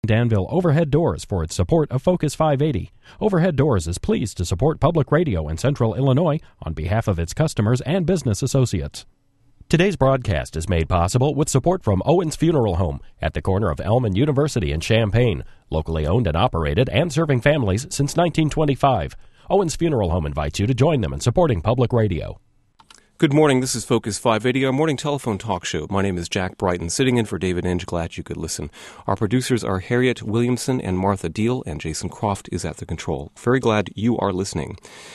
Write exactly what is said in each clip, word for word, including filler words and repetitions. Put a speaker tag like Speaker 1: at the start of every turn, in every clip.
Speaker 1: Danville Overhead Doors for its support of Focus five eighty. Overhead Doors is pleased to support public radio in Central Illinois on behalf of its customers and business associates. Today's broadcast is made possible with support from Owens Funeral Home at the corner of Elm and University in Champaign, locally owned and operated and serving families since nineteen twenty-five. Owens Funeral Home invites you to join them in supporting public radio.
Speaker 2: Good morning. This is Focus five eighty, our morning telephone talk show. My name is Jack Brighton, sitting in for David Inge. Glad you could listen. Our producers are Harriet Williamson and Martha Deal, and Jason Croft is at the control. Very glad you are listening.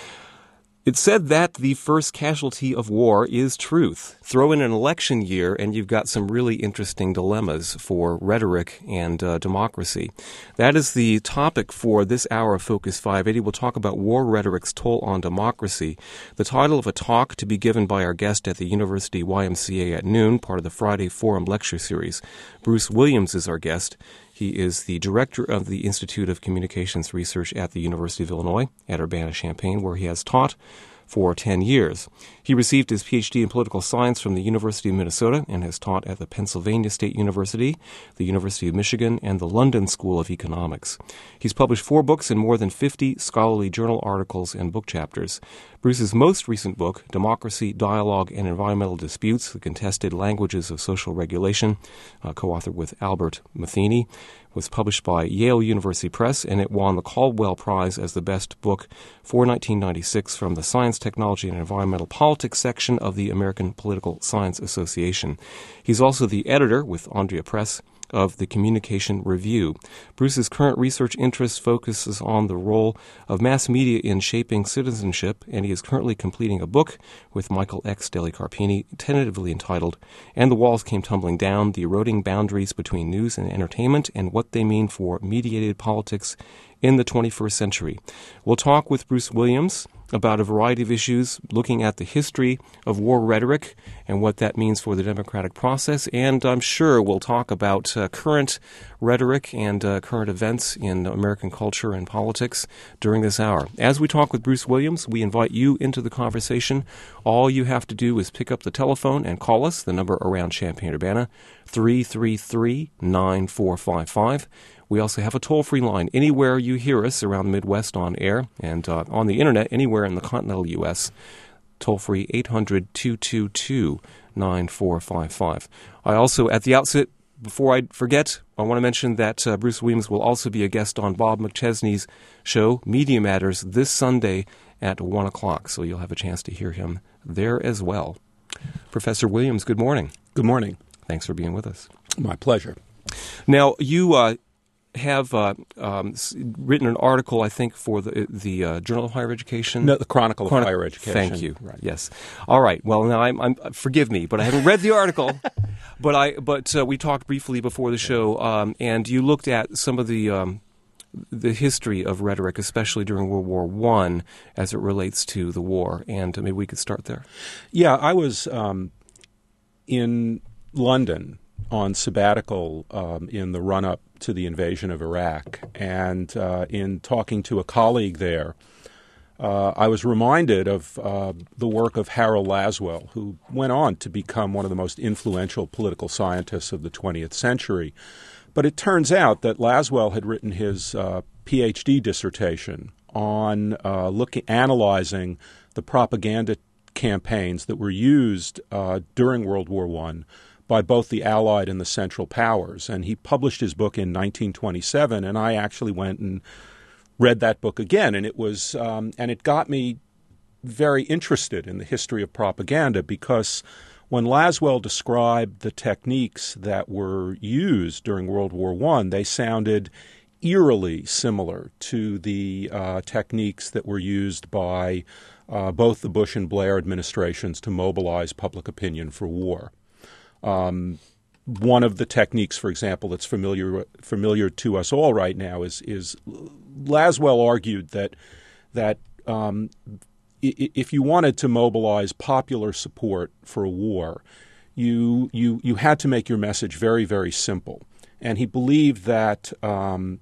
Speaker 2: It's said that the first casualty of war is truth. Throw in an election year, and you've got some really interesting dilemmas for rhetoric and uh, democracy. That is the topic for this hour of Focus five eighty. We'll talk about war rhetoric's toll on democracy. The title of a talk to be given by our guest at the University Y M C A at noon, part of the Friday Forum lecture series. Bruce Williams is our guest. He is the director of the Institute of Communications Research at the University of Illinois at Urbana-Champaign, where he has taught for ten years. He received his P H D in political science from the University of Minnesota and has taught at the Pennsylvania State University, the University of Michigan, and the London School of Economics. He's published four books and more than fifty scholarly journal articles and book chapters. Bruce's most recent book, Democracy, Dialogue, and Environmental Disputes, The Contested Languages of Social Regulation, uh, co-authored with Albert Matheny, was published by Yale University Press, and it won the Caldwell Prize as the best book for nineteen ninety-six from the Science, Technology, and Environmental Politics section of the American Political Science Association. He's also the editor, with Andrea Press, of the Communication Review. Bruce's current research interest focuses on the role of mass media in shaping citizenship, and he is currently completing a book with Michael X. Delicarpini, tentatively entitled And the Walls Came Tumbling Down, The Eroding Boundaries Between News and Entertainment and What They Mean for Mediated Politics in the twenty-first Century. We'll talk with Bruce Williams about a variety of issues, looking at the history of war rhetoric and what that means for the democratic process. And I'm sure we'll talk about uh, current rhetoric and uh, current events in American culture and politics during this hour. As we talk with Bruce Williams, we invite you into the conversation. All you have to do is pick up the telephone and call us, the number around Champaign-Urbana, three three three, nine four five five. We also have a toll-free line anywhere you hear us around the Midwest on air and uh, on the Internet anywhere in the continental U S. Toll-free eight hundred, two two two, nine four five five. I also, at the outset, before I forget, I want to mention that uh, Bruce Williams will also be a guest on Bob McChesney's show, Media Matters, this Sunday at one o'clock, so you'll have a chance to hear him there as well. Professor Williams, good morning.
Speaker 3: Good morning.
Speaker 2: Thanks for being with us.
Speaker 3: My pleasure.
Speaker 2: Now, you uh, have uh, um, written an article, I think, for the the uh, Journal of Higher Education.
Speaker 3: No, the Chronicle of
Speaker 2: Chronic-
Speaker 3: Higher Education.
Speaker 2: Thank you.
Speaker 3: Right.
Speaker 2: Yes. All right. Well, now I'm, I'm forgive me, but I haven't read the article. but I but uh, we talked briefly before the show, um, and you looked at some of the um, the history of rhetoric, especially during World War One, as it relates to the war. And maybe we could start there.
Speaker 3: Yeah, I was um, in London on sabbatical um, in the run-up to the invasion of Iraq. And uh, in talking to a colleague there, uh, I was reminded of uh, the work of Harold Laswell, who went on to become one of the most influential political scientists of the twentieth century. But it turns out that Laswell had written his uh, P H D dissertation on uh, looking, analyzing the propaganda campaigns that were used uh, during World War One by both the Allied and the Central Powers. And he published his book in nineteen twenty-seven, and I actually went and read that book again. And it was, um, and it got me very interested in the history of propaganda, because when Laswell described the techniques that were used during World War One, they sounded eerily similar to the uh, techniques that were used by uh, both the Bush and Blair administrations to mobilize public opinion for war. Um, one of the techniques, for example, that's familiar familiar to us all right now is is Laswell argued that that um, i- if you wanted to mobilize popular support for a war, you you you had to make your message very, very simple. And he believed that um,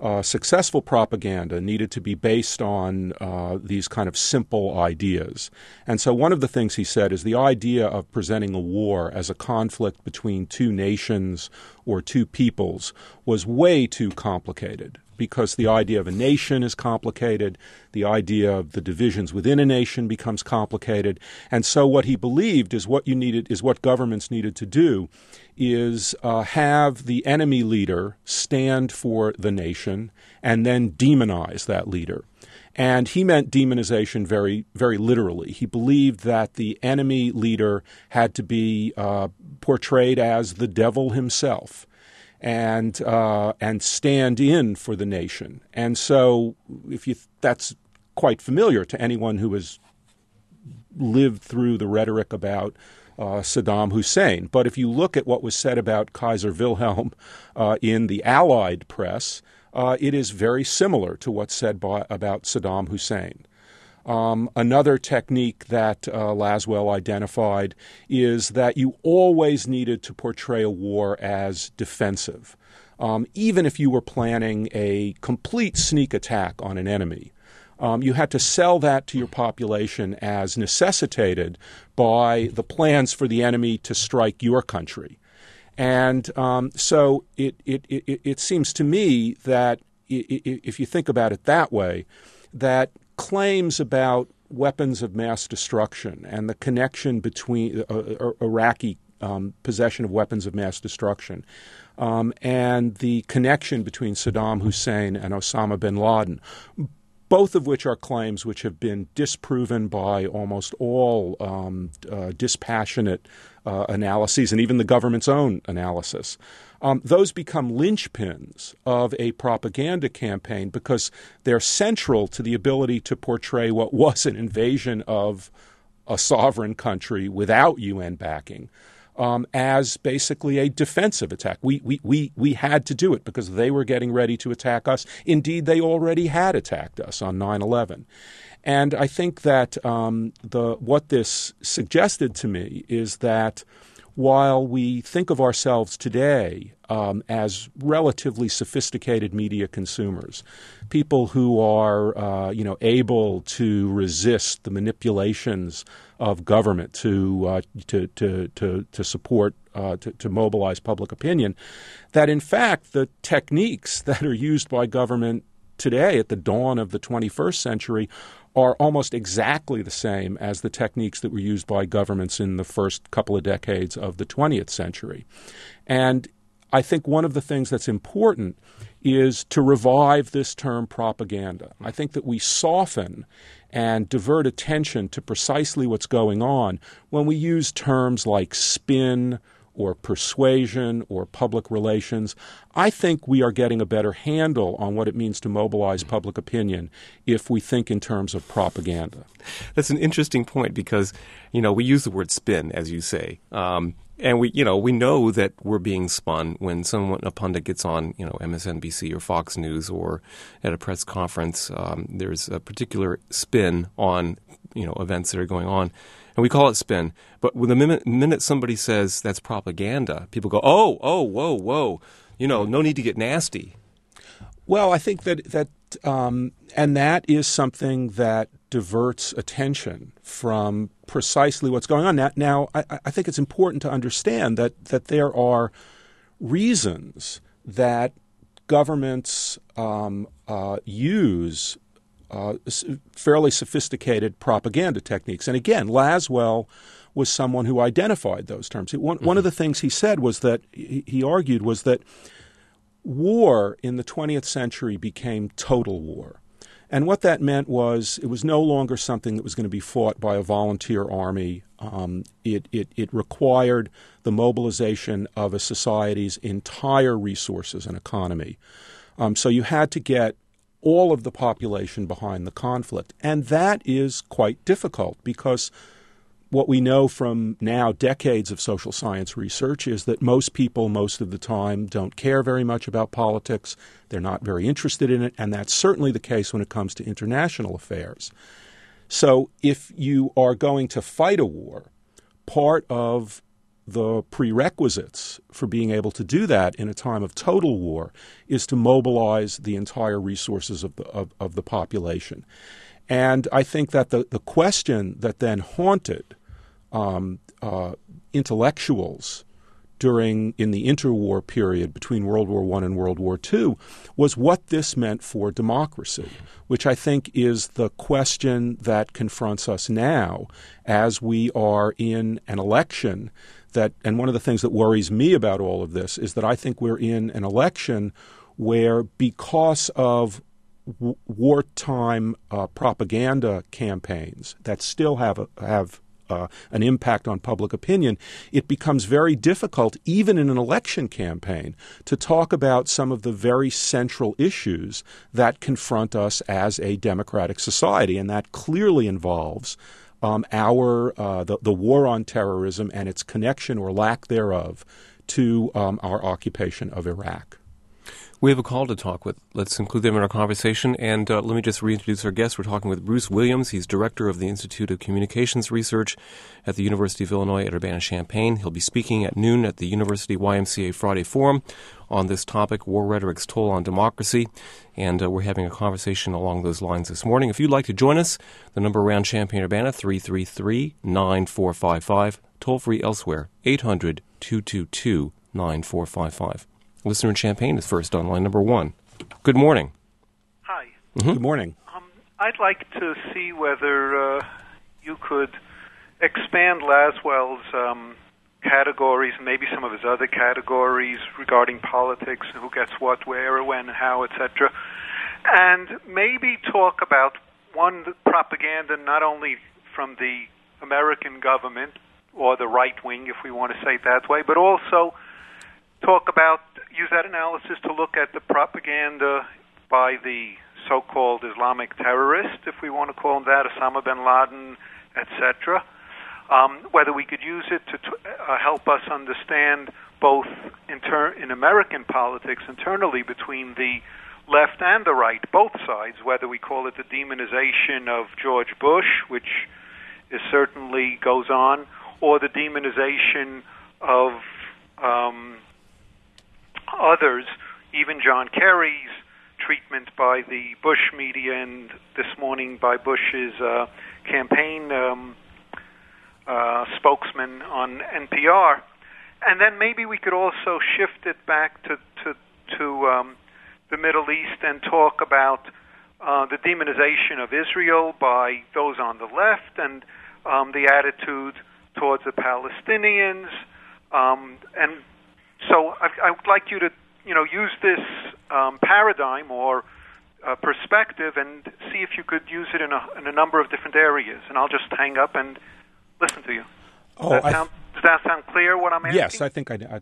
Speaker 3: uh, successful propaganda needed to be based on uh, these kind of simple ideas. And so one of the things he said is the idea of presenting a war as a conflict between two nations or two peoples was way too complicated, because the idea of a nation is complicated, the idea of the divisions within a nation becomes complicated. And so what he believed is what you needed, is what governments needed to do is uh, have the enemy leader stand for the nation and then demonize that leader. And he meant demonization very, very literally. He believed that the enemy leader had to be uh, portrayed as the devil himself, and uh, and stand in for the nation. And so, if you that's quite familiar to anyone who has lived through the rhetoric about uh, Saddam Hussein. But if you look at what was said about Kaiser Wilhelm uh, in the Allied press, uh, it is very similar to what's said by, about Saddam Hussein. Um, another technique that uh, Laswell identified is that you always needed to portray a war as defensive. Um, even if you were planning a complete sneak attack on an enemy, um, you had to sell that to your population as necessitated by the plans for the enemy to strike your country. And um, so it, it, it, it seems to me that if you think about it that way, that claims about weapons of mass destruction and the connection between uh, uh, Iraqi um, possession of weapons of mass destruction um, and the connection between Saddam Hussein and Osama bin Laden, both of which are claims which have been disproven by almost all um, uh, dispassionate uh, analyses and even the government's own analysis. Um, those become linchpins of a propaganda campaign because they're central to the ability to portray what was an invasion of a sovereign country without U N backing um, as basically a defensive attack. We, we, we, we had to do it because they were getting ready to attack us. Indeed, they already had attacked us on nine eleven. And I think that um, the what this suggested to me is that while we think of ourselves today um, as relatively sophisticated media consumers, people who are, uh, you know, able to resist the manipulations of government to uh, to, to to to support uh, to, to mobilize public opinion, that in fact the techniques that are used by government today at the dawn of the twenty-first century are almost exactly the same as the techniques that were used by governments in the first couple of decades of the twentieth century. And I think one of the things that's important is to revive this term propaganda. I think that we soften and divert attention to precisely what's going on when we use terms like spin or persuasion or public relations. I think we are getting a better handle on what it means to mobilize public opinion if we think in terms of propaganda.
Speaker 2: That's an interesting point because, you know, we use the word spin, as you say. Um, and we, you know, we know that we're being spun when someone, a pundit gets on, you know, M S N B C or Fox News or at a press conference. Um, there's a particular spin on, you know, events that are going on. And we call it spin. But when the minute, minute somebody says that's propaganda, people go, oh, oh, whoa, whoa. You know, no need to get nasty.
Speaker 3: Well, I think that, that um, and that is something that diverts attention from precisely what's going on. Now, now I, I think it's important to understand that, that there are reasons that governments um, uh, use Uh, fairly sophisticated propaganda techniques. And again, Laswell was someone who identified those terms. One, mm-hmm. one of the things he said was that, he, he argued, was that war in the twentieth century became total war. And what that meant was it was no longer something that was going to be fought by a volunteer army. Um, it, it, it required the mobilization of a society's entire resources and economy. Um, so you had to get all of the population behind the conflict. And that is quite difficult because what we know from now decades of social science research is that most people most of the time don't care very much about politics. They're not very interested in it, and that's certainly the case when it comes to international affairs. So if you are going to fight a war, part of the prerequisites for being able to do that in a time of total war is to mobilize the entire resources of the, of, of the population. And I think that the, the question that then haunted um, uh, intellectuals during in the interwar period between World War One and World War Two was what this meant for democracy, which I think is the question that confronts us now as we are in an election that, and one of the things that worries me about all of this is that I think we're in an election where, because of w- wartime uh, propaganda campaigns that still have a, have Uh, an impact on public opinion, it becomes very difficult, even in an election campaign, to talk about some of the very central issues that confront us as a democratic society. And that clearly involves um, our uh, the, the war on terrorism and its connection or lack thereof to um, our occupation of Iraq.
Speaker 2: We have a call to talk with. Let's include them in our conversation. And uh, let me just reintroduce our guest. We're talking with Bruce Williams. He's director of the Institute of Communications Research at the University of Illinois at Urbana-Champaign. He'll be speaking at noon at the University Y M C A Friday Forum on this topic, War Rhetoric's Toll on Democracy. And uh, we're having a conversation along those lines this morning. If you'd like to join us, the number around Champaign-Urbana, three three three, nine four five five. Toll-free elsewhere, eight hundred, two two two, nine four five five. Listener in Champaign is first on line number one. Good morning.
Speaker 4: Hi.
Speaker 3: Mm-hmm. Good morning.
Speaker 4: Um, I'd like to see whether uh, you could expand Laswell's um, categories, maybe some of his other categories regarding politics, who gets what, where, when, how, et cetera, and maybe talk about, one, the propaganda not only from the American government or the right wing, if we want to say it that way, but also talk about, use that analysis to look at the propaganda by the so-called Islamic terrorists, if we want to call them that, Osama bin Laden, et cetera. Um, whether we could use it to t- uh, help us understand both inter- in American politics internally between the left and the right, both sides, whether we call it the demonization of George Bush, which is certainly goes on, or the demonization of um, others, even John Kerry's treatment by the Bush media and this morning by Bush's uh, campaign um, uh, spokesman on N P R. And then maybe we could also shift it back to, to, to um, the Middle East and talk about uh, the demonization of Israel by those on the left and um, the attitude towards the Palestinians. Um, and So I, I would like you to, you know, use this um, paradigm or uh, perspective and see if you could use it in a, in a number of different areas. And I'll just hang up and listen to you. Does,
Speaker 3: Oh,
Speaker 4: that,
Speaker 3: I
Speaker 4: sound, does that sound clear, what I'm asking?
Speaker 3: Yes, I think I... I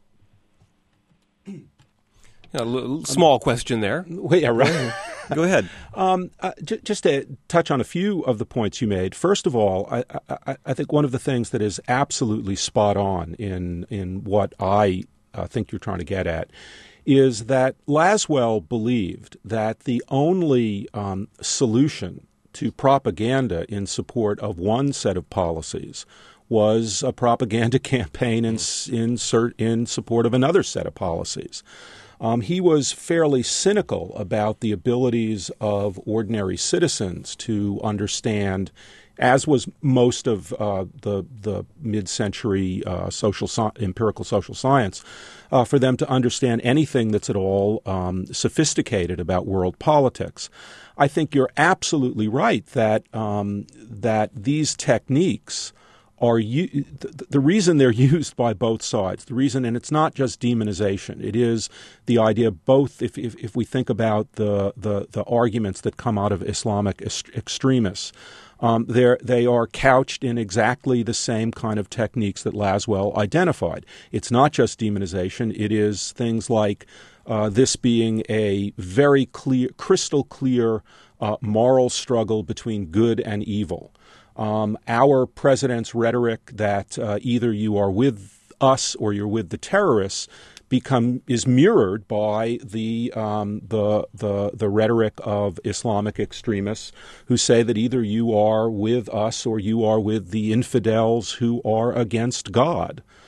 Speaker 2: Yeah, a little, small question there.
Speaker 3: yeah, right.
Speaker 2: Go ahead.
Speaker 3: Um, uh, j- just to touch on a few of the points you made. First of all, I, I, I think one of the things that is absolutely spot on in in what I uh, think you're trying to get at is that Laswell believed that the only um, solution to propaganda in support of one set of policies was a propaganda campaign in in, in support of another set of policies. Um, he was fairly cynical about the abilities of ordinary citizens to understand, as was most of uh, the the mid-century uh, social sci- empirical social science, uh, for them to understand anything that's at all um, sophisticated about world politics. I think you're absolutely right that um, that these techniques are u- the, the reason they're used by both sides. The reason, and it's not just demonization. It is the idea both. If if, if we think about the, the the arguments that come out of Islamic est- extremists, um, they they are couched in exactly the same kind of techniques that Laswell identified. It's not just demonization. It is things like uh, this being a very clear, crystal clear uh, moral struggle between good and evil. Um, our president's rhetoric that uh, either you are with us or you're with the terrorists become is mirrored by the um, the the the rhetoric of Islamic extremists who say that either you are with us or you are with the infidels who are against God.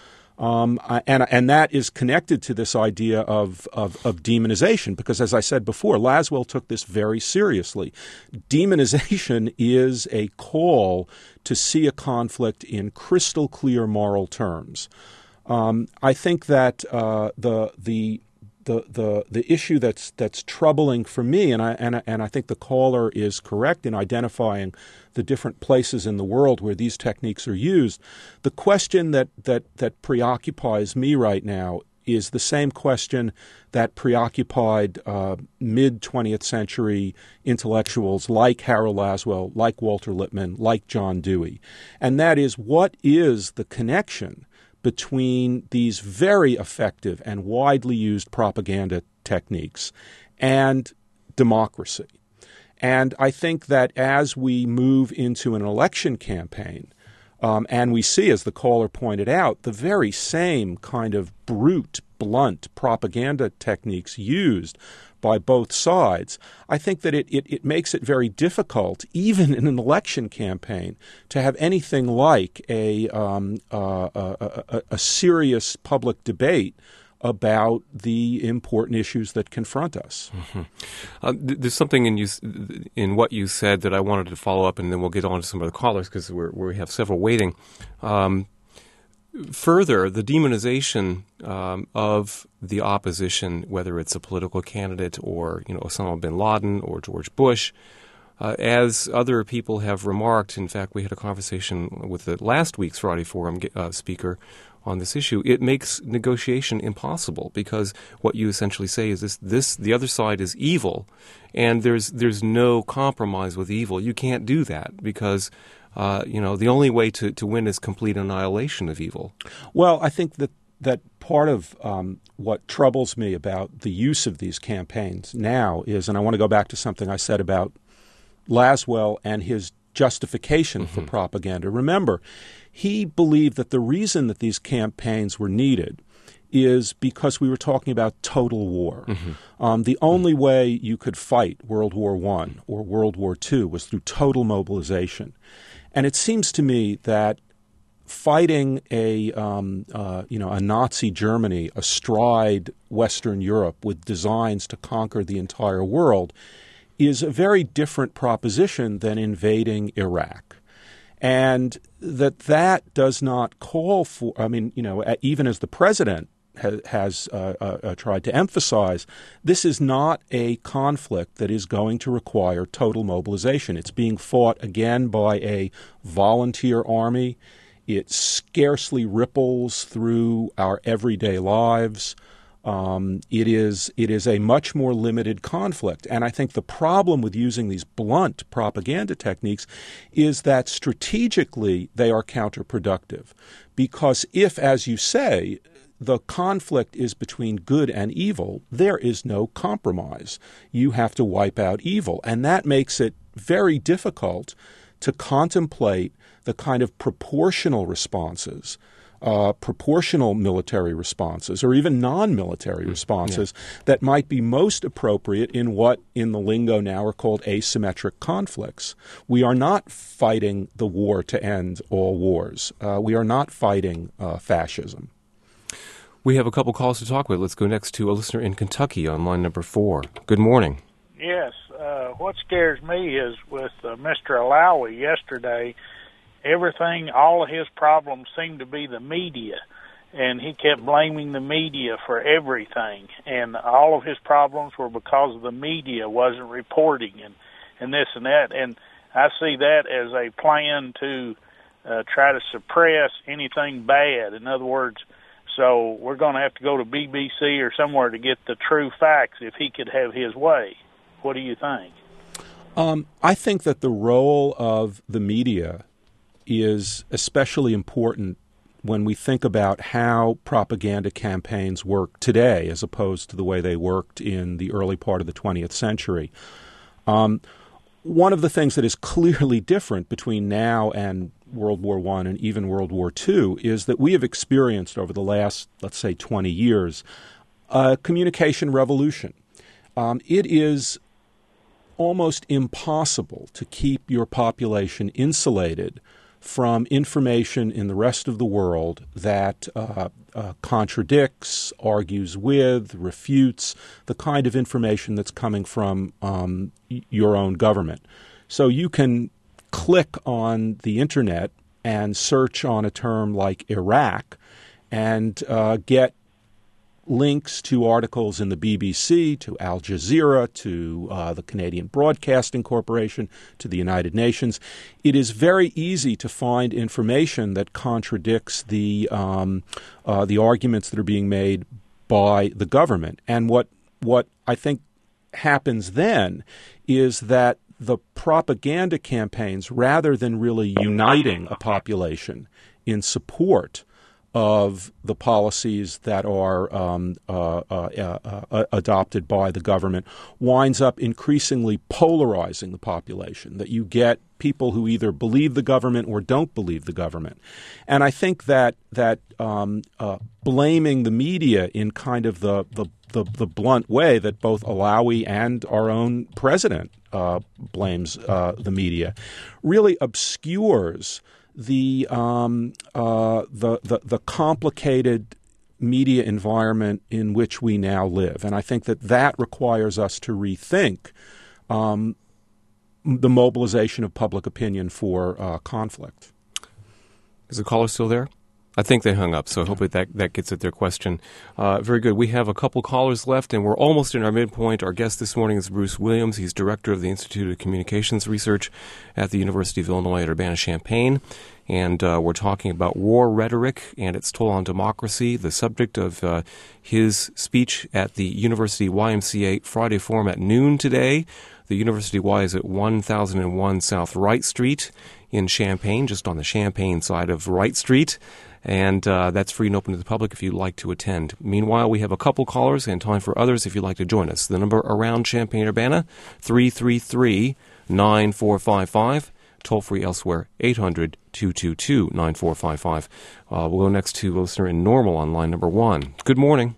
Speaker 3: Um, and and that is connected to this idea of, of, of demonization, because, as I said before, Laswell took this very seriously. Demonization is a call to see a conflict in crystal clear moral terms. Um, I think that uh, the the the the the issue that's that's troubling for me, and I and I, and I think the caller is correct in identifying the different places in the world where these techniques are used. The question that that that preoccupies me right now is the same question that preoccupied uh, mid-twentieth century intellectuals like Harold Laswell, like Walter Lippmann, like John Dewey, and that is, what is the connection between these very effective and widely used propaganda techniques and democracy? And I think that as we move into an election campaign, um, and we see, as the caller pointed out, the very same kind of brute, blunt propaganda techniques used by both sides, I think that it, it, it makes it very difficult, even in an election campaign, to have anything like a, um, uh, a, a, a serious public debate about the important issues that confront us.
Speaker 2: Mm-hmm. Uh, th- there's something in you, in what you said that I wanted to follow up, and then we'll get on to some of the callers because we have several waiting. Um, Further, the demonization um, of the opposition, whether it's a political candidate or, you know, Osama bin Laden or George Bush, uh, as other people have remarked, in fact, we had a conversation with the last week's Friday Forum uh, speaker on this issue. It makes negotiation impossible, because what you essentially say is this: this the other side is evil, and there's there's no compromise with evil. You can't do that because Uh, you know, the only way to, to win is complete annihilation of evil.
Speaker 3: Well, I think that that part of um, what troubles me about the use of these campaigns now is, and I want to go back to something I said about Laswell and his justification mm-hmm. for propaganda. Remember, he believed that the reason that these campaigns were needed is because we were talking about total war. Mm-hmm. Um, the only mm-hmm. way you could fight World War One or World War Two was through total mobilization. And it seems to me that fighting a um, uh, you know a Nazi Germany astride Western Europe with designs to conquer the entire world is a very different proposition than invading Iraq. And that that does not call for, I mean, you know, even as the president has, has uh, uh, tried to emphasize, this is not a conflict that is going to require total mobilization. It's being fought again by a volunteer army. It scarcely ripples through our everyday lives. Um, it is it is a much more limited conflict. And I think the problem with using these blunt propaganda techniques is that strategically they are counterproductive. Because if, as you say, the conflict is between good and evil, there is no compromise. You have to wipe out evil. And that makes it very difficult to contemplate the kind of proportional responses Uh, proportional military responses, or even non-military responses yeah. that might be most appropriate in what, in the lingo now, are called asymmetric conflicts. We are not fighting the war to end all wars. Uh, we are not fighting uh, fascism.
Speaker 2: We have a couple calls to talk with. Let's go next to a listener in Kentucky on line number four. Good morning.
Speaker 5: Yes. Uh, what scares me is with uh, Mister Alawi yesterday, everything, all of his problems seemed to be the media, and he kept blaming the media for everything, and all of his problems were because the media wasn't reporting and, and this and that, and I see that as a plan to uh, try to suppress anything bad. In other words, so we're going to have to go to B B C or somewhere to get the true facts if he could have his way. What do you think?
Speaker 3: Um, I think that the role of the media is especially important when we think about how propaganda campaigns work today as opposed to the way they worked in the early part of the twentieth century. Um, one of the things that is clearly different between now and World War One and even World War Two is that we have experienced over the last, let's say, twenty years, a communication revolution. Um, it is almost impossible to keep your population insulated from information in the rest of the world that uh, uh, contradicts, argues with, refutes the kind of information that's coming from um, y- your own government. So you can click on the internet and search on a term like Iraq and uh, get links to articles in the B B C, to Al Jazeera, to uh, the Canadian Broadcasting Corporation, to the United Nations. It is very easy to find information that contradicts the um, uh, the arguments that are being made by the government. And what what I think happens then is that the propaganda campaigns, rather than really uniting a population in support of the policies that are um, uh, uh, uh, uh, adopted by the government, winds up increasingly polarizing the population, that you get people who either believe the government or don't believe the government. And I think that that um, uh, blaming the media in kind of the, the, the, the blunt way that both Alawi and our own president uh, blames uh, the media really obscures the, um, uh, the the the complicated media environment in which we now live. And I think that that requires us to rethink um, the mobilization of public opinion for uh, conflict.
Speaker 2: Is the caller still there? I think they hung up, so hopefully that, that gets at their question. Uh, very good. We have a couple callers left, and we're almost in our midpoint. Our guest this morning is Bruce Williams. He's director of the Institute of Communications Research at the University of Illinois at Urbana-Champaign. And uh, we're talking about war rhetoric and its toll on democracy, the subject of uh, his speech at the University Y M C A Friday Forum at noon today. The University Y is at one thousand one South Wright Street in Champaign, just on the Champaign side of Wright Street. And uh, that's free and open to the public if you'd like to attend. Meanwhile, we have a couple callers and time for others if you'd like to join us. The number around Champaign-Urbana, three three three, nine four five five. Toll free elsewhere, eight hundred, two two two, nine four five five. Uh, we'll go next to a listener in Normal on line number one. Good morning.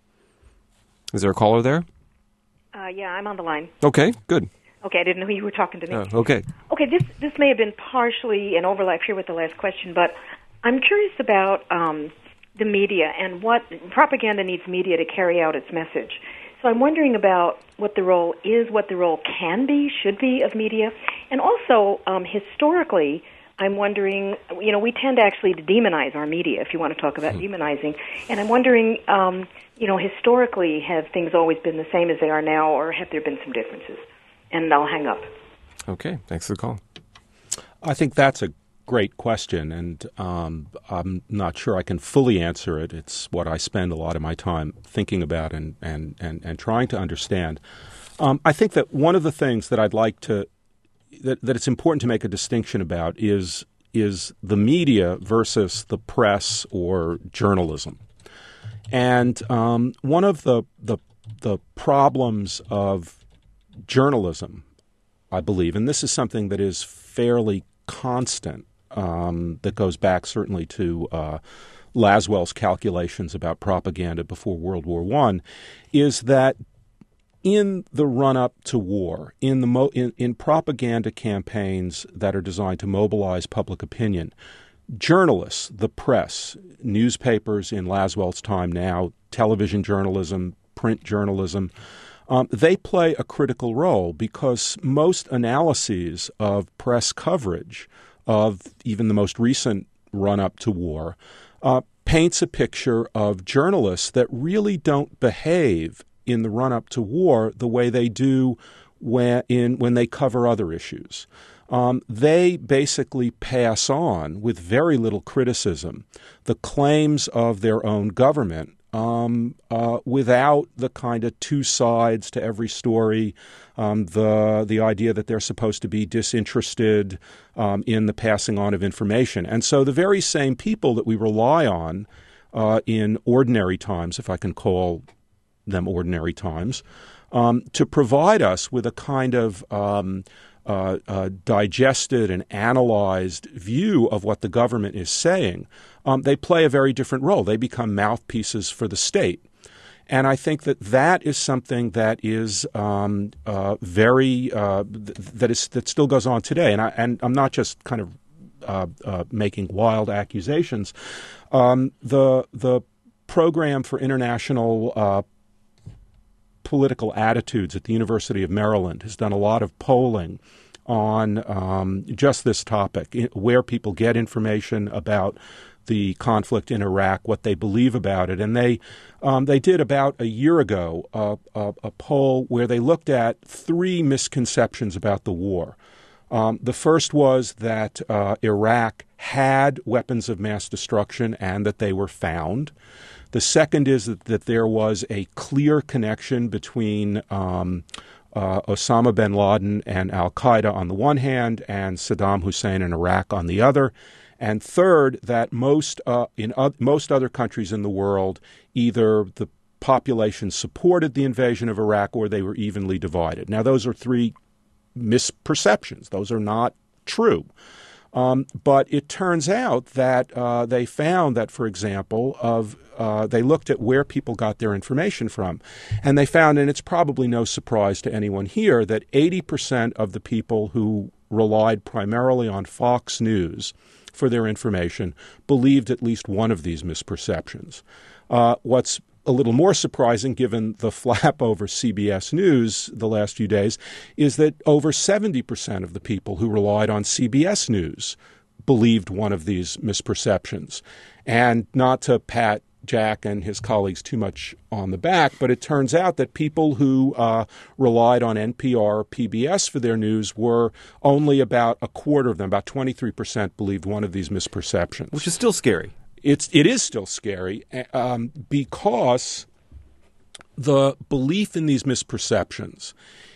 Speaker 2: Is there a caller there?
Speaker 6: Uh, yeah, I'm on the line.
Speaker 2: Okay, good.
Speaker 6: Okay, I didn't know you were talking to me.
Speaker 2: Uh, okay.
Speaker 6: Okay, this this may have been partially an overlap here with the last question, but I'm curious about um, the media and what propaganda needs media to carry out its message. So I'm wondering about what the role is, what the role can be, should be of media, and also um, historically, I'm wondering, you know, we tend actually to demonize our media, if you want to talk about demonizing, and I'm wondering, um, you know, historically, have things always been the same as they are now, or have there been some differences? And I'll hang up.
Speaker 2: Okay, thanks for the call.
Speaker 3: I think that's a great question, and um, I'm not sure I can fully answer it. It's what I spend a lot of my time thinking about and, and, and, and trying to understand. Um, I think that one of the things that I'd like to that, that it's important to make a distinction about is is the media versus the press or journalism. And um, one of the, the the problems of journalism, I believe, and this is something that is fairly constant, um, that goes back certainly to uh, Laswell's calculations about propaganda before World War One, is that in the run-up to war, in the mo- in, in propaganda campaigns that are designed to mobilize public opinion, journalists, the press, newspapers in Laswell's time now, television journalism, print journalism, um, they play a critical role because most analyses of press coverage of even the most recent run-up to war uh, paints a picture of journalists that really don't behave in the run-up to war the way they do when, in, when they cover other issues. Um, they basically pass on, with very little criticism, the claims of their own government um, uh, without the kind of two sides to every story, um, the the idea that they're supposed to be disinterested um, in the passing on of information. And so the very same people that we rely on uh, in ordinary times, if I can call them ordinary times, um, to provide us with a kind of um, Uh, uh, digested and analyzed view of what the government is saying, um, they play a very different role. They become mouthpieces for the state. And I think that that is something that is um, uh, very uh, th- that is that still goes on today. And, I, and I'm not just kind of uh, uh, making wild accusations. Um, the the Program for International uh, Political Attitudes at the University of Maryland has done a lot of polling on um, just this topic, where people get information about the conflict in Iraq, what they believe about it. And they um, they did about a year ago uh, a, a poll where they looked at three misconceptions about the war. Um, the first was that uh, Iraq had weapons of mass destruction and that they were found. The second is that, that there was a clear connection between um, uh, Osama bin Laden and al-Qaeda on the one hand and Saddam Hussein in Iraq on the other. And third, that most uh, in uh, most other countries in the world, either the population supported the invasion of Iraq or they were evenly divided. Now, those are three misperceptions. Those are not true. Um, but it turns out that uh, they found that, for example, of uh, they looked at where people got their information from, and they found, and it's probably no surprise to anyone here, that eighty percent of the people who relied primarily on Fox News for their information believed at least one of these misperceptions. Uh, what's a little more surprising, given the flap over C B S News the last few days, is that over seventy percent of the people who relied on C B S News believed one of these misperceptions. And not to pat Jack and his colleagues too much on the back, but it turns out that people who uh, relied on N P R or P B S for their news were only about a quarter of them, about twenty-three percent believed one of these misperceptions.
Speaker 2: Which is still scary.
Speaker 3: It's, it is still scary um, because the belief in these misperceptions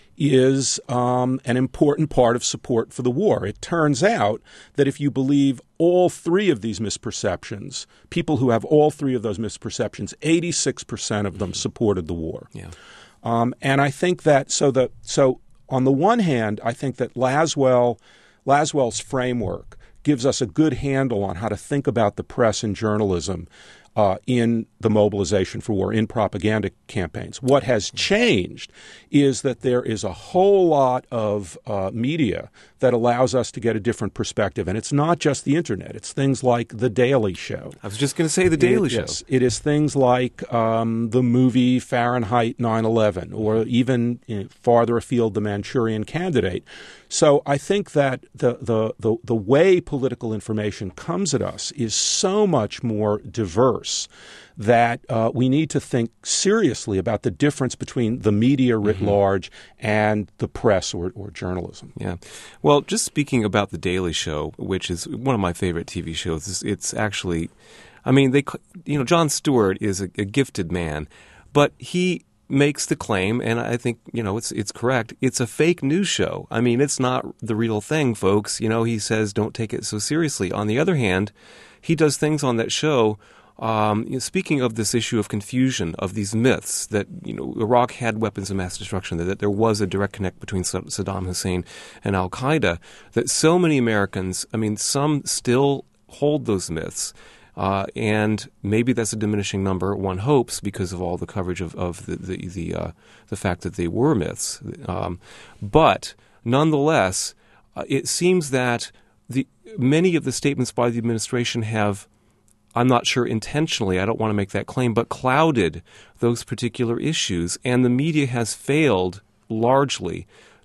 Speaker 3: is um, an important part of support for the war. It turns out that if you believe all three of these misperceptions, people who have all three of those misperceptions, eighty-six percent of them supported the war.
Speaker 2: Yeah.
Speaker 3: Um, and I think that so the so on the one hand, I think that Laswell Laswell's framework gives us a good handle on how to think about the press and journalism uh, in the mobilization for war, in propaganda campaigns. What has changed is that there is a whole lot of uh, media that allows us to get a different perspective. And it's not just the Internet. It's things like The Daily Show.
Speaker 2: I was just going to say The Daily
Speaker 3: it,
Speaker 2: Show.
Speaker 3: Yes, it is things like um, the movie Fahrenheit nine eleven, or even you know, farther afield, The Manchurian Candidate. So I think that the, the, the, the way political information comes at us is so much more diverse that uh, we need to think seriously about the difference between the media writ mm-hmm. large and the press or, or journalism.
Speaker 2: Yeah. Well, just speaking about The Daily Show, which is one of my favorite T V shows, it's, it's actually, I mean, they, you know, Jon Stewart is a, a gifted man, but he makes the claim, and I think, you know, it's it's correct, it's a fake news show. I mean, it's not the real thing, folks. You know, he says don't take it so seriously. On the other hand, he does things on that show, um, you know, speaking of this issue of confusion, of these myths that, you know, Iraq had weapons of mass destruction, that, that there was a direct connect between Saddam Hussein and al-Qaeda, that so many Americans, I mean, some still hold those myths. Uh, and maybe that's a diminishing number, one hopes, because of all the coverage of, of the the the, uh, the fact that they were myths. Um, but nonetheless, uh, it seems that the many of the statements by the administration have, I'm not sure intentionally, I don't want to make that claim, but clouded those particular issues. And the media has failed largely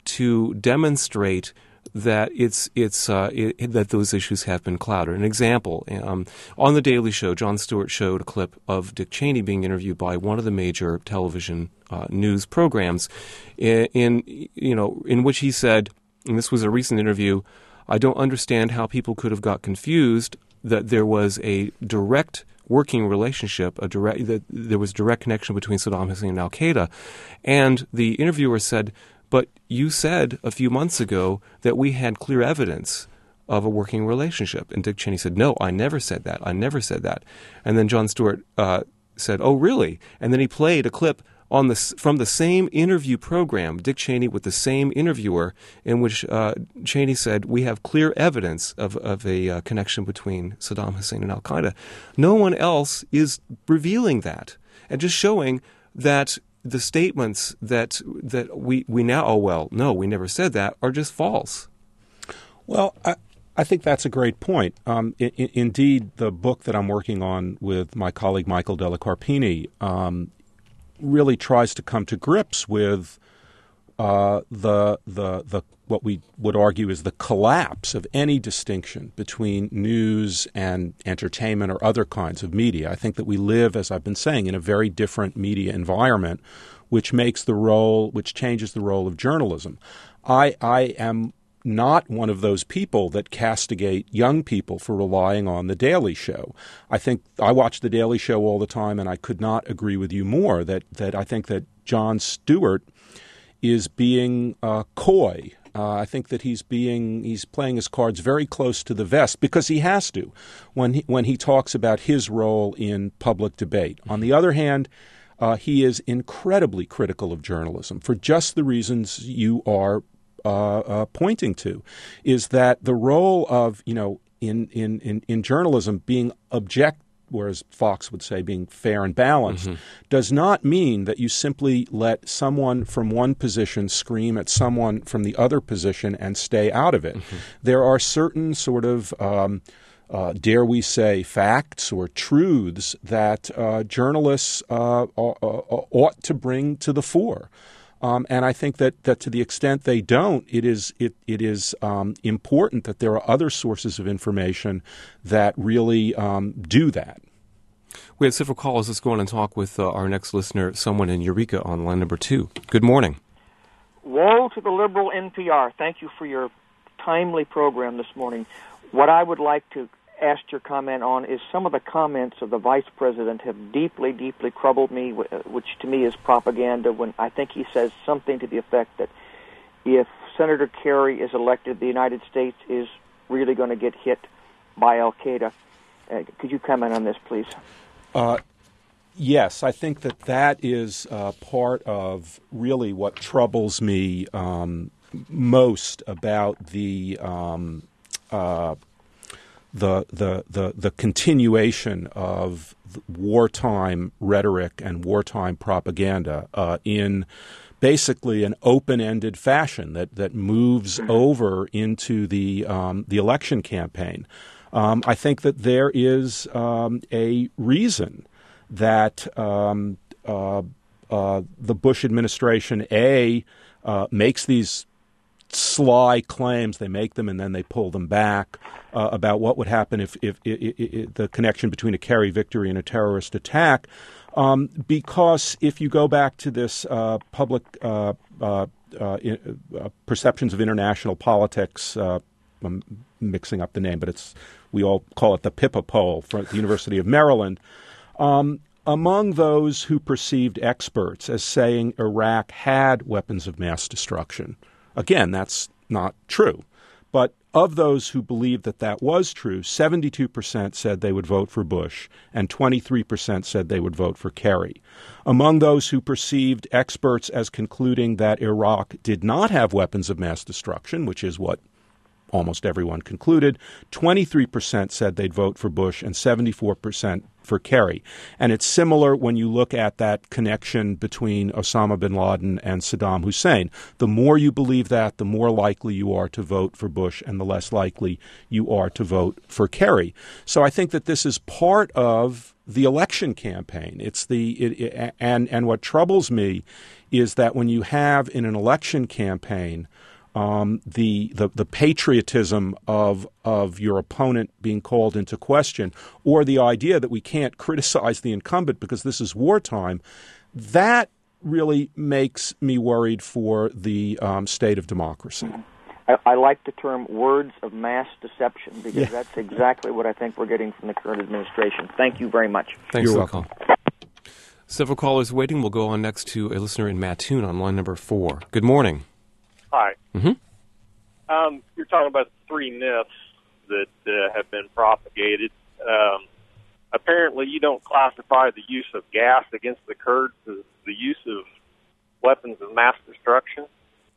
Speaker 2: to demonstrate that it's it's uh, it, that those issues have been clouded. An example, um, on The Daily Show, Jon Stewart showed a clip of Dick Cheney being interviewed by one of the major television uh, news programs, in, in you know in which he said, and this was a recent interview, I don't understand how people could have got confused that there was a direct working relationship, a direct that there was direct connection between Saddam Hussein and al-Qaeda, and the interviewer said, but you said a few months ago that we had clear evidence of a working relationship. And Dick Cheney said, no, I never said that. I never said that. And then Jon Stewart uh, said, oh, really? And then he played a clip on the, from the same interview program, Dick Cheney with the same interviewer, in which uh, Cheney said, we have clear evidence of, of a uh, connection between Saddam Hussein and al-Qaeda. No one else is revealing that and just showing that the statements that that we, we now, oh, well, no, we never said that, are just false.
Speaker 3: Well, I, I think that's a great point. Um, I- I- indeed, the book that I'm working on with my colleague Michael Della Carpini um, really tries to come to grips with uh, the the the what we would argue is the collapse of any distinction between news and entertainment or other kinds of media. I think that we live, as I've been saying, in a very different media environment, which makes the role, which changes the role of journalism. I I am not one of those people that castigate young people for relying on The Daily Show. I think I watch The Daily Show all the time, and I could not agree with you more that that I think that Jon Stewart is being uh, coy. Uh, I think that he's being he's playing his cards very close to the vest because he has to when he, when he talks about his role in public debate. On the other hand, uh, he is incredibly critical of journalism for just the reasons you are uh, uh, pointing to. Is that the role of you know in in in, in journalism being objective, whereas Fox would say being fair and balanced, mm-hmm. does not mean that you simply let someone from one position scream at someone from the other position and stay out of it. Mm-hmm. There are certain sort of, um, uh, dare we say, facts or truths that uh, journalists uh, ought to bring to the fore. Um, and I think that, that to the extent they don't, it is it it is um, important that there are other sources of information that really um, do that.
Speaker 2: We had several callers. Let's go on and talk with uh, our next listener, someone in Eureka on line number two. Good morning.
Speaker 7: Woe to the liberal N P R. Thank you for your timely program this morning. What I would like to ask your comment on is some of the comments of the vice president have deeply, deeply troubled me, which to me is propaganda, when I think he says something to the effect that if Senator Kerry is elected, the United States is really going to get hit by Al-Qaeda. Uh, could you comment on this, please?
Speaker 3: Uh, yes, I think that that is uh, part of really what troubles me um, most about the um, uh, The, the the the continuation of wartime rhetoric and wartime propaganda uh, in basically an open-ended fashion that that moves over into the um, the election campaign. Um, I think that there is um, a reason that um, uh, uh, the Bush administration a uh, makes these sly claims. They make them and then they pull them back uh, about what would happen if, if, if, if, if the connection between a Kerry victory and a terrorist attack. Um, because if you go back to this uh, public uh, uh, uh, in, uh, perceptions of international politics, uh, I'm mixing up the name, but it's we all call it the Pippa poll from the University of Maryland. Um, among those who perceived experts as saying Iraq had weapons of mass destruction, again, that's not true. But of those who believed that that was true, seventy-two percent said they would vote for Bush, and twenty-three percent said they would vote for Kerry. Among those who perceived experts as concluding that Iraq did not have weapons of mass destruction, which is what almost everyone concluded, twenty-three percent said they'd vote for Bush and seventy-four percent for Kerry. And it's similar when you look at that connection between Osama bin Laden and Saddam Hussein. The more you believe that, the more likely you are to vote for Bush and the less likely you are to vote for Kerry. So I think that this is part of the election campaign. It's the it, it, and and what troubles me is that when you have in an election campaign Um, the, the the patriotism of of your opponent being called into question, or the idea that we can't criticize the incumbent because this is wartime, that really makes me worried for the um, state of democracy.
Speaker 7: I, I like the term words of mass deception because yeah. that's exactly what I think we're getting from the current administration. Thank you very much.
Speaker 2: Thanks
Speaker 3: You're
Speaker 2: for the call. Several callers waiting. We'll go on next to a listener in Mattoon on line number four. Good morning.
Speaker 8: Hi.
Speaker 2: Mm-hmm.
Speaker 8: Um, you're talking about the three myths that uh, have been propagated. Um, apparently, you don't classify the use of gas against the Kurds as the use of weapons of mass destruction.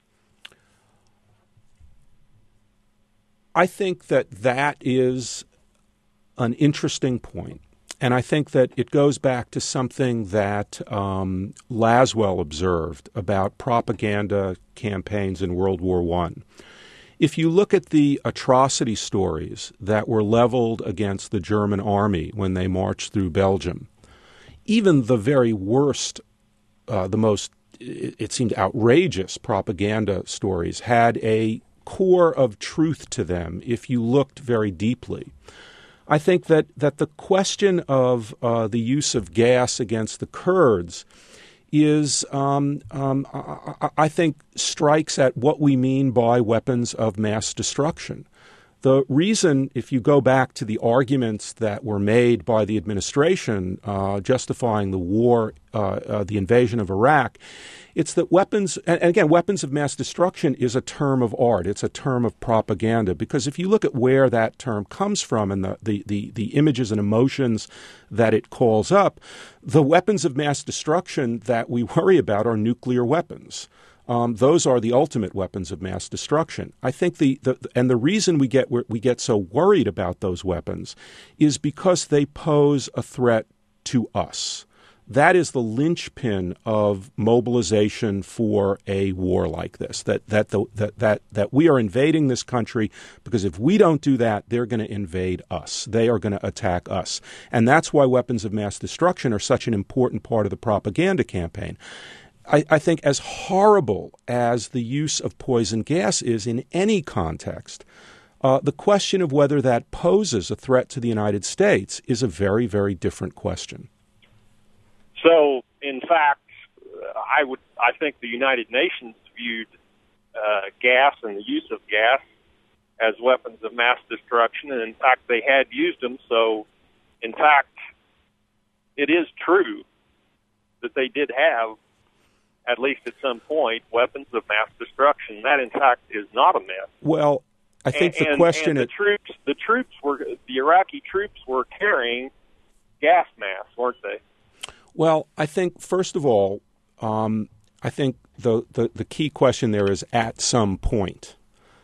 Speaker 3: I think that that is an interesting point. And I think that it goes back to something that um, Laswell observed about propaganda campaigns in World War One. If you look at the atrocity stories that were leveled against the German army when they marched through Belgium, even the very worst, uh, the most, it, it seemed outrageous propaganda stories had a core of truth to them if you looked very deeply. I think that, that the question of uh, the use of gas against the Kurds is, um, um, I, I think, strikes at what we mean by weapons of mass destruction. The reason, if you go back to the arguments that were made by the administration uh, justifying the war, uh, uh, the invasion of Iraq, it's that weapons, and again, weapons of mass destruction is a term of art. It's a term of propaganda, because if you look at where that term comes from and the, the, the, the images and emotions that it calls up, the weapons of mass destruction that we worry about are nuclear weapons. Um, those are the ultimate weapons of mass destruction. I think the, the and the reason we get we get so worried about those weapons is because they pose a threat to us. That is the linchpin of mobilization for a war like this. That that the, that that that we are invading this country because if we don't do that, they're going to invade us. They are going to attack us, and that's why weapons of mass destruction are such an important part of the propaganda campaign. I, I think as horrible as the use of poison gas is in any context, uh, the question of whether that poses a threat to the United States is a very, very different question.
Speaker 8: So, in fact, I would I think the United Nations viewed uh, gas and the use of gas as weapons of mass destruction, and in fact, they had used them. So, in fact, it is true that they did have, at least at some point, weapons of mass destruction. That, in fact, is not a myth.
Speaker 3: Well, I think
Speaker 8: and,
Speaker 3: the question...
Speaker 8: And the
Speaker 3: it,
Speaker 8: troops, the troops were, the Iraqi troops were carrying gas masks, weren't they?
Speaker 3: Well, I think, first of all, um, I think the, the, the key question there is at some point.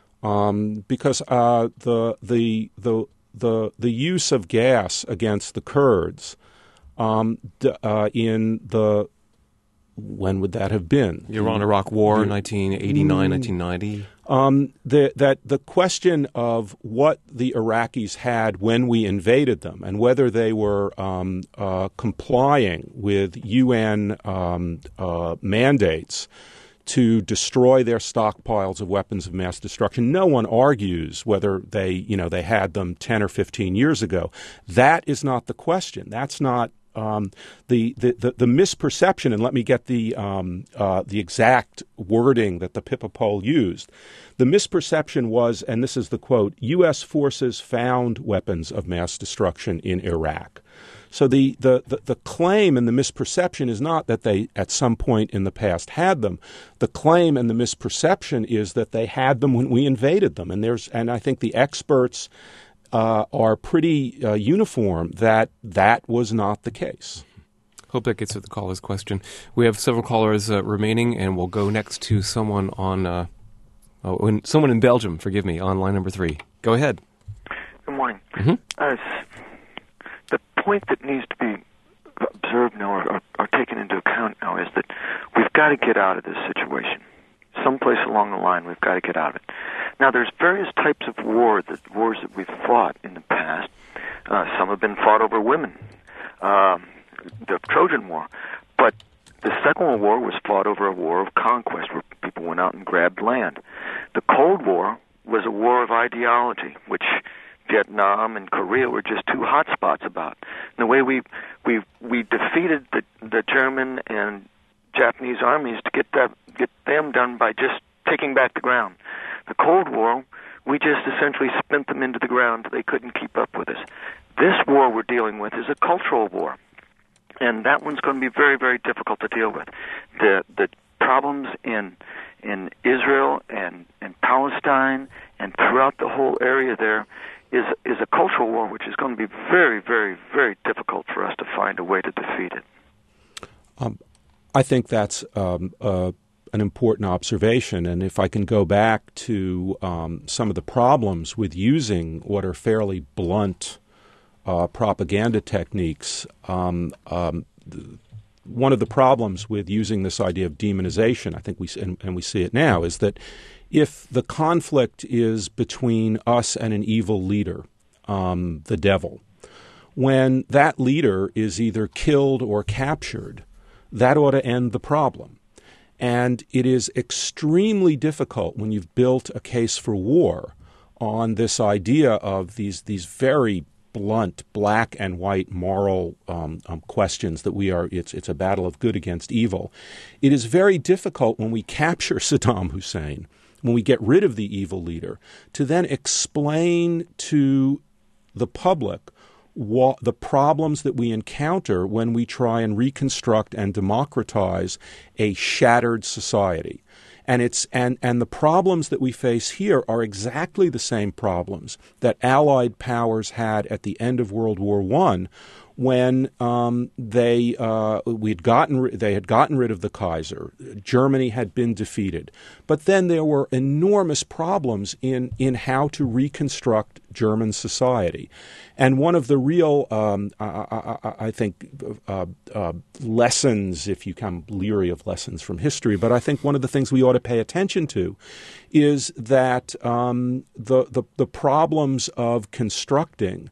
Speaker 3: Um, because uh, the, the, the, the, the use of gas against the Kurds um, d- uh, in the... When would that have been?
Speaker 2: The Iran-Iraq War, nineteen eighty-nine, nineteen ninety.
Speaker 3: Um, the, that the question of what the Iraqis had when we invaded them and whether they were um, uh, complying with U N um, uh, mandates to destroy their stockpiles of weapons of mass destruction. No one argues whether they, you know, they had them ten or fifteen years ago. That is not the question. That's not Um, the, the, the, the misperception, and let me get the um, uh, the exact wording that the Pippa poll used. The misperception was, and this is the quote, U S forces found weapons of mass destruction in Iraq. So the, the, the, the claim and the misperception is not that they at some point in the past had them. The claim and the misperception is that they had them when we invaded them. And there's and I think the experts Uh, are pretty uh, uniform that that was not the case.
Speaker 2: Hope that gets at the caller's question. We have several callers uh, remaining, and we'll go next to someone on uh, oh, in, someone in Belgium. Forgive me, on line number three. Go ahead.
Speaker 9: Good morning.
Speaker 2: Mm-hmm.
Speaker 9: Uh, the point that needs to be observed now or, or, or taken into account now is that we've got to get out of this situation. Someplace along the line, we've got to get out of it. Now, there's various types of war, that wars that we've fought in the past. Uh, some have been fought over women, uh, the Trojan War. But the Second World War was fought over a war of conquest, where people went out and grabbed land. The Cold War was a war of ideology, which Vietnam and Korea were just two hot spots about. And the way we we we defeated the the German and Japanese armies to get that get them done by just taking back the ground. The Cold War, we just essentially spent them into the ground. They couldn't keep up with us. This war we're dealing with is a cultural war, and that one's going to be very, very difficult to deal with. The the problems in in Israel and in Palestine and throughout the whole area there is is a cultural war, which is going to be very, very, very difficult for us to find a way to defeat it.
Speaker 3: Um, I think that's um, uh, an important observation. And if I can go back to um, some of the problems with using what are fairly blunt uh, propaganda techniques, um, um, th- one of the problems with using this idea of demonization, I think we and, and we see it now, is that if the conflict is between us and an evil leader, um, the devil, when that leader is either killed or captured, that ought to end the problem. And it is extremely difficult when you've built a case for war on this idea of these these very blunt black and white moral um, um, questions that we are it's it's a battle of good against evil. It is very difficult when we capture Saddam Hussein, when we get rid of the evil leader, to then explain to the public what the problems that we encounter when we try and reconstruct and democratize a shattered society. And it's and, and the problems that we face here are exactly the same problems that Allied powers had at the end of World War One, when um, they uh, we had gotten they had gotten rid of the Kaiser. Germany had been defeated, but then there were enormous problems in in how to reconstruct German society. And one of the real, um, I, I, I think, uh, uh, lessons, if you come leery of lessons from history, but I think one of the things we ought to pay attention to is that um, the, the the problems of constructing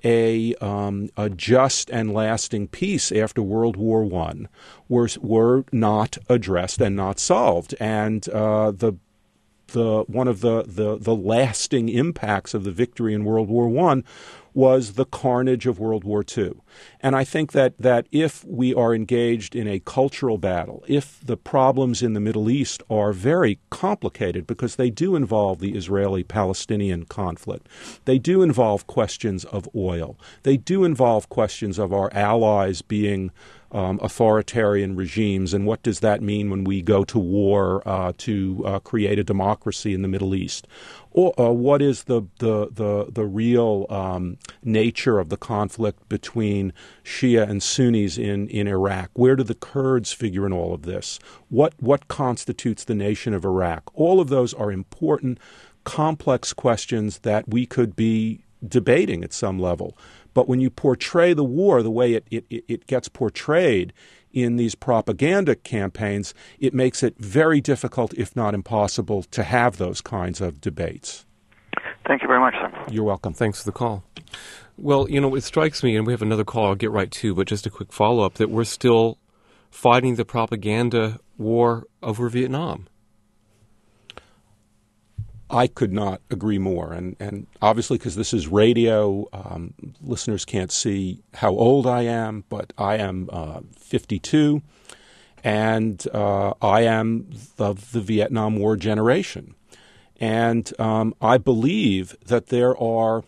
Speaker 3: a um, a just and lasting peace after World War One were were not addressed and not solved, and uh, the the one of the, the the lasting impacts of the victory in World War One was the carnage of World War Two. And I think that, that if we are engaged in a cultural battle, if the problems in the Middle East are very complicated because they do involve the Israeli-Palestinian conflict, they do involve questions of oil, they do involve questions of our allies being Um, authoritarian regimes, and what does that mean when we go to war uh, to uh, create a democracy in the Middle East? Or uh, what is the the the, the real um, nature of the conflict between Shia and Sunnis in, in Iraq? Where do the Kurds figure in all of this? What what constitutes the nation of Iraq? All of those are important, complex questions that we could be debating at some level. But when you portray the war the way it, it, it gets portrayed in these propaganda campaigns, it makes it very difficult, if not impossible, to have those kinds of debates.
Speaker 9: Thank you very much, sir.
Speaker 2: You're welcome. Thanks for the call. Well, you know, it strikes me, and we have another call I'll get right to, but just a quick follow-up, that we're still fighting the propaganda war over Vietnam.
Speaker 3: I could not agree more. And, and obviously, because this is radio, um, listeners can't see how old I am, but I am uh, fifty-two, and uh, I am of the Vietnam War generation. And um, I believe that there are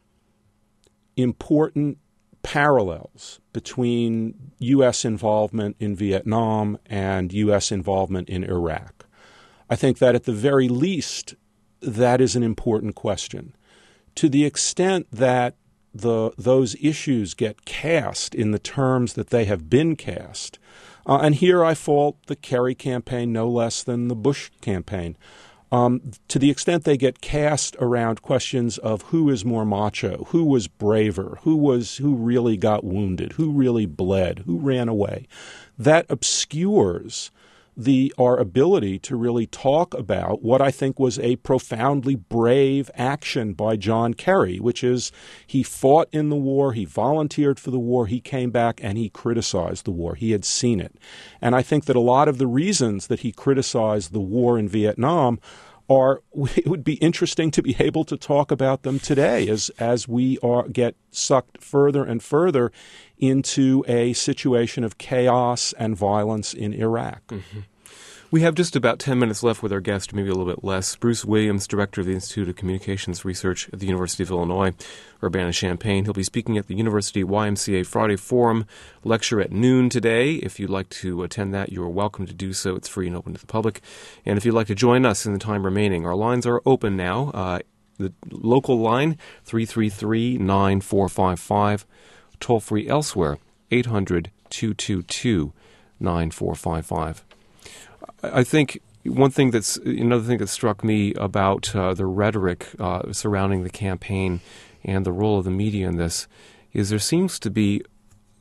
Speaker 3: important parallels between U S involvement in Vietnam and U S involvement in Iraq. I think that at the very least, that is an important question. To the extent that the those issues get cast in the terms that they have been cast, uh, and here I fault the Kerry campaign no less than the Bush campaign, um, to the extent they get cast around questions of who is more macho, who was braver, who was who really got wounded, who really bled, who ran away, that obscures the our ability to really talk about what I think was a profoundly brave action by John Kerry, which is he fought in the war, he volunteered for the war, he came back and he criticized the war. He had seen it. And I think that a lot of the reasons that he criticized the war in Vietnam are, it would be interesting to be able to talk about them today as as we are get sucked further and further into a situation of chaos and violence in Iraq.
Speaker 2: Mm-hmm. We have just about ten minutes left with our guest, maybe a little bit less. Bruce Williams, Director of the Institute of Communications Research at the University of Illinois, Urbana-Champaign. He'll be speaking at the University Y M C A Friday Forum lecture at noon today. If you'd like to attend that, you are welcome to do so. It's free and open to the public. And if you'd like to join us in the time remaining, our lines are open now. Uh, the local line, three three three, nine four five five. Toll free elsewhere, eight hundred, two two two, nine four five five. I think one thing that's another thing that struck me about uh, the rhetoric uh, surrounding the campaign and the role of the media in this is there seems to be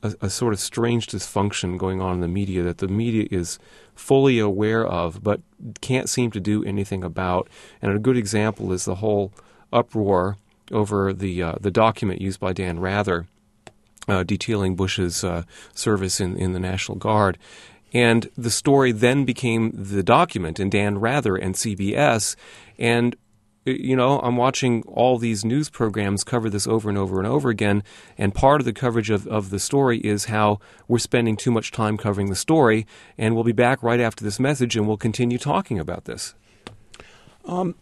Speaker 2: a, a sort of strange dysfunction going on in the media that the media is fully aware of but can't seem to do anything about. And a good example is the whole uproar over the uh, the document used by Dan Rather uh, detailing Bush's uh, service in, in the National Guard. And the story then became the document in Dan Rather and C B S. And, you know, I'm watching all these news programs cover this over and over and over again. And part of the coverage of, of the story is how we're spending too much time covering the story. And we'll be back right after this message and we'll continue talking about this.
Speaker 3: Um,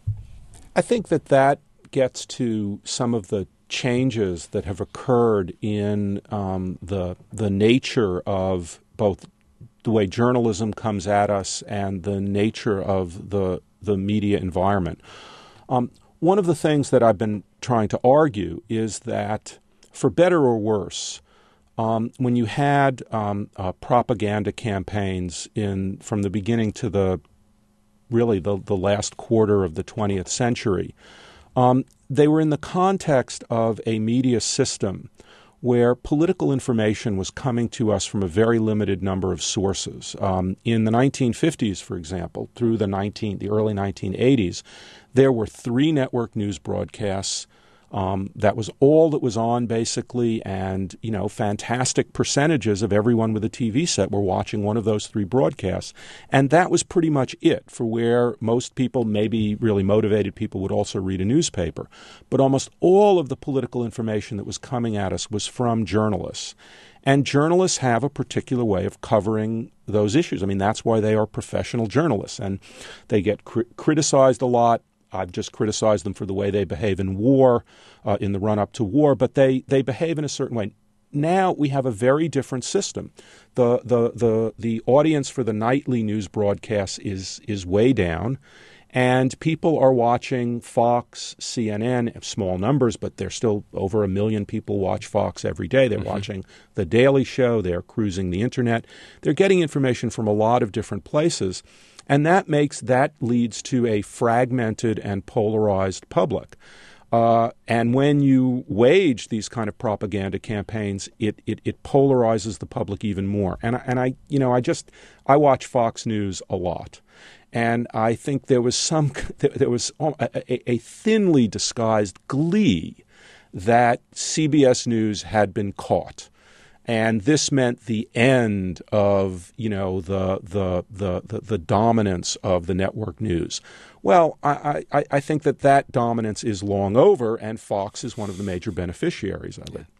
Speaker 3: I think that that gets to some of the changes that have occurred in um, the the nature of both the way journalism comes at us and the nature of the the media environment. Um, one of the things that I've been trying to argue is that, for better or worse, um, when you had um, uh, propaganda campaigns in from the beginning to the really the, the last quarter of the twentieth century, um, they were in the context of a media system where political information was coming to us from a very limited number of sources. Um, in the nineteen fifties, for example, through the nineteen, the early nineteen eighties, there were three network news broadcasts. Um, that was all that was on, basically, and, you know, fantastic percentages of everyone with a T V set were watching one of those three broadcasts. And that was pretty much it for where most people, maybe really motivated people, would also read a newspaper. But almost all of the political information that was coming at us was from journalists. And journalists have a particular way of covering those issues. I mean, that's why they are professional journalists. And they get cri- criticized a lot. I've just criticized them for the way they behave in war, uh, in the run-up to war, but they, they behave in a certain way. Now we have a very different system. The the the the audience for the nightly news broadcasts is is way down, and people are watching Fox, C N N, small numbers, but there's still over a million people watch Fox every day. They're mm-hmm. watching The Daily Show. They're cruising the internet. They're getting information from a lot of different places. And that makes, that leads to a fragmented and polarized public. Uh, and when you wage these kind of propaganda campaigns, it, it, it polarizes the public even more. And, I- and I, you know, I just, I watch Fox News a lot. And I think there was some, there was a, a, a thinly disguised glee that C B S News had been caught. And this meant the end of, you know, the the the the, the dominance of the network news. Well, I, I, I think that that dominance is long over, and Fox is one of the major beneficiaries of it.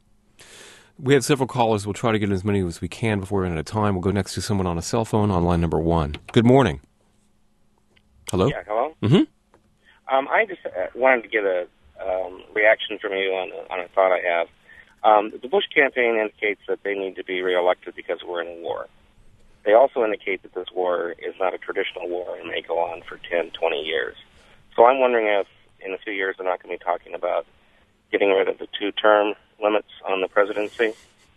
Speaker 2: We have several callers. We'll try to get as many as we can before we run out of time. We'll go next to someone on a cell phone on line number one. Good morning. Hello?
Speaker 10: Yeah, hello?
Speaker 2: Mm-hmm.
Speaker 10: Um, I just uh, wanted to get a um, reaction from you on, on a thought I have. Um, the Bush campaign indicates that they need to be reelected because we're in a war. They also indicate that this war is not a traditional war and may go on for ten, twenty years. So I'm wondering if in a few years they're not going to be talking about getting rid of the two-term limits on the presidency.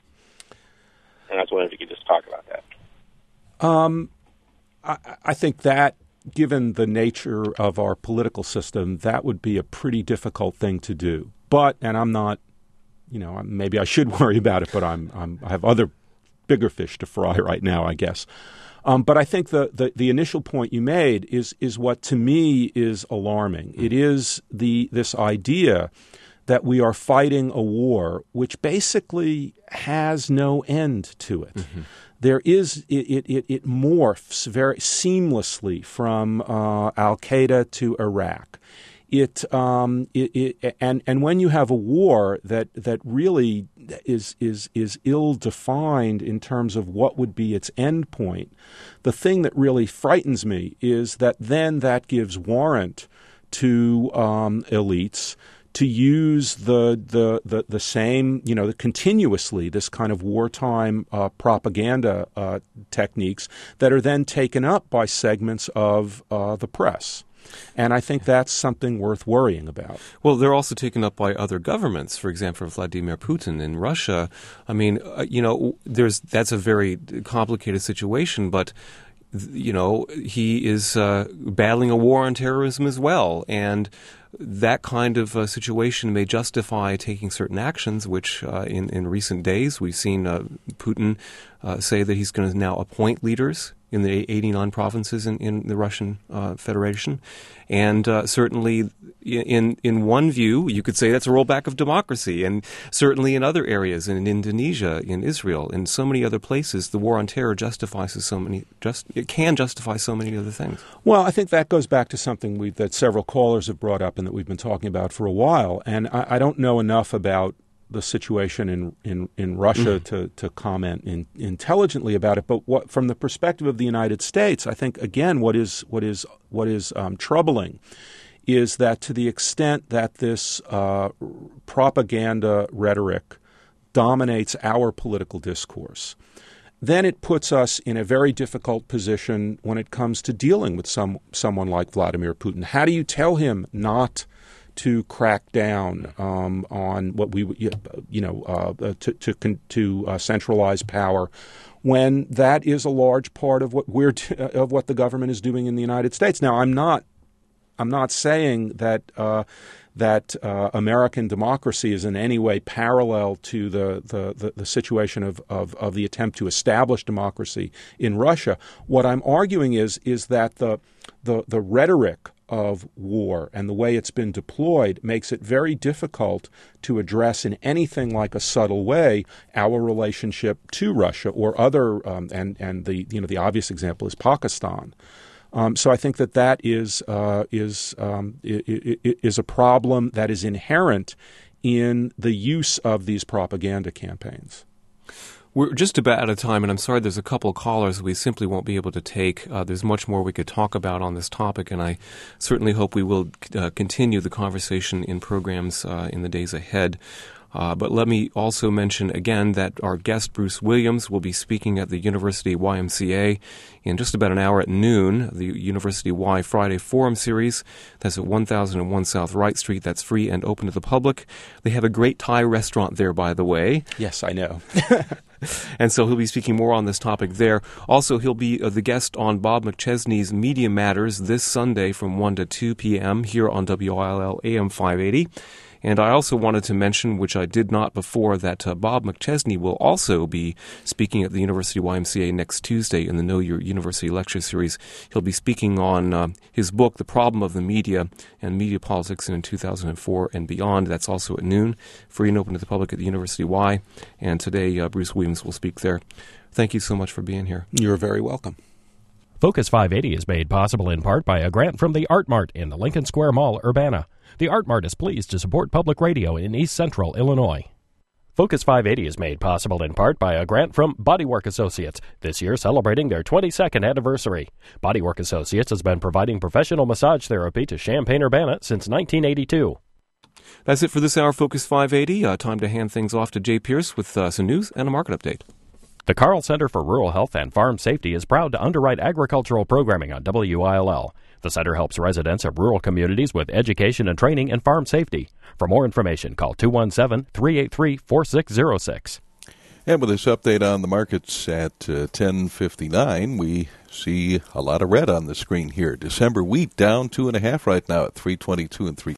Speaker 10: And I was wondering if you could just talk about that.
Speaker 3: Um, I, I think that, given the nature of our political system, that would be a pretty difficult thing to do. But, and I'm not, you know, maybe I should worry about it, but I'm, I'm I have other bigger fish to fry right now, I guess. Um, but I think the, the, the initial point you made is is what to me is alarming. It is the this idea that we are fighting a war which basically has no end to it. Mm-hmm. There is it, it it morphs very seamlessly from uh, Al-Qaeda to Iraq. It, um, it, it and and when you have a war that that really is is is ill defined in terms of what would be its end point, the thing that really frightens me is that then that gives warrant to um, elites to use the, the the the same, you know, continuously this kind of wartime uh, propaganda uh, techniques that are then taken up by segments of uh, the press. And I think that's something worth worrying about.
Speaker 2: Well, they're also taken up by other governments. For example, Vladimir Putin in Russia. I mean, uh, you know, there's that's a very complicated situation, but you know, he is uh, battling a war on terrorism as well. And that kind of uh, situation may justify taking certain actions, which uh, in, in recent days we've seen uh, Putin uh, say that he's going to now appoint leaders in the eighty-nine provinces in, in the Russian uh, Federation. And uh, certainly in in one view, you could say that's a rollback of democracy. And certainly in other areas, in Indonesia, in Israel, in so many other places, the war on terror justifies so many, just it can justify so many other things.
Speaker 3: Well, I think that goes back to something we, that several callers have brought up and that we've been talking about for a while. And I, I don't know enough about the situation in, in, in Russia mm. to, to comment in, intelligently about it. But what, from the perspective of the United States, I think, again, what is what is what is um, troubling is that to the extent that this uh, propaganda rhetoric dominates our political discourse, then it puts us in a very difficult position when it comes to dealing with some someone like Vladimir Putin. How do you tell him not to crack down um, on what we, you know, uh, to to, to uh, centralize power, when that is a large part of what we're t- of what the government is doing in the United States? Now, I'm not, I'm not saying that uh, that uh, American democracy is in any way parallel to the the, the, the situation of, of of the attempt to establish democracy in Russia. What I'm arguing is is that the the the rhetoric of war and the way it's been deployed makes it very difficult to address in anything like a subtle way our relationship to Russia or other um, and and the you know the obvious example is Pakistan. Um, so I think that that is uh, is um, is a problem that is inherent in the use of these propaganda campaigns.
Speaker 2: We're just about out of time, and I'm sorry there's a couple of callers we simply won't be able to take. Uh, there's much more we could talk about on this topic, and I certainly hope we will uh, continue the conversation in programs uh, in the days ahead. Uh, but let me also mention again that our guest, Bruce Williams, will be speaking at the University Y M C A in just about an hour at noon, the University Y Friday Forum Series. That's at one thousand one South Wright Street. That's free and open to the public. They have a great Thai restaurant there, by the way.
Speaker 3: Yes, I know.
Speaker 2: And so he'll be speaking more on this topic there. Also, he'll be uh, the guest on Bob McChesney's Media Matters this Sunday from one to two p.m. here on W I L L A M five eighty. And I also wanted to mention, which I did not before, that uh, Bob McChesney will also be speaking at the University Y M C A next Tuesday in the Know Your University Lecture Series. He'll be speaking on uh, his book, The Problem of the Media and Media Politics in two thousand four and Beyond. That's also at noon, free and open to the public at the University Y. And today, uh, Bruce Williams will speak there. Thank you so much for being here.
Speaker 3: You're very welcome.
Speaker 1: Focus five eighty is made possible in part by a grant from the Art Mart in the Lincoln Square Mall, Urbana. The Art Mart is pleased to support public radio in East Central Illinois. Focus five eighty is made possible in part by a grant from Bodywork Associates, this year celebrating their twenty-second anniversary. Bodywork Associates has been providing professional massage therapy to Champaign-Urbana since nineteen eighty-two.
Speaker 2: That's it for this hour, Focus five eighty. Uh, time to hand things off to Jay Pierce with uh, some news and a market update.
Speaker 1: The Carl Center for Rural Health and Farm Safety is proud to underwrite agricultural programming on W I L L. The center helps residents of rural communities with education and training in farm safety. For more information, call two one seven, three eight three, four six zero six.
Speaker 11: And with this update on the markets at uh, ten fifty-nine, we see a lot of red on the screen here. December wheat down two and a half right now at three twenty-two and three